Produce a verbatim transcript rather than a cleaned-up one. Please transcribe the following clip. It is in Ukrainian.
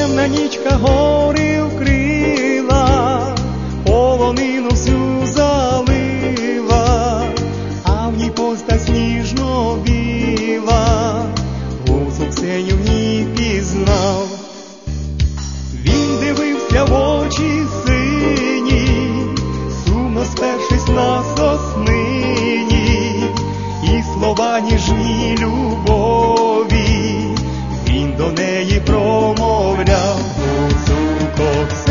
темна нічка гори вкрила, полонину всю залила, а в ній постать сніжно біла, гусу Ксеню в ній пізнав. Він дивився в очі сині, сумно спершись на соснині, і слова ніжні любові він до неї промовляв. Гуцулко,